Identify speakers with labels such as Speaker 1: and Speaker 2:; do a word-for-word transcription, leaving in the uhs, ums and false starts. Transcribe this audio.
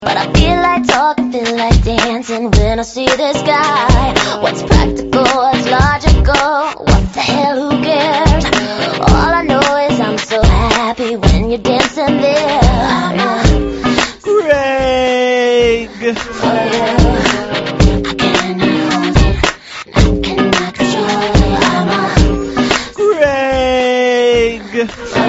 Speaker 1: But I feel like talking, feel like dancing when I see this guy. What's practical, what's logical, what the hell, who cares? All I know is I'm so happy when you're dancing there.
Speaker 2: Greg!
Speaker 1: For you, I cannot hold it, I cannot control it. I'm a
Speaker 2: Greg!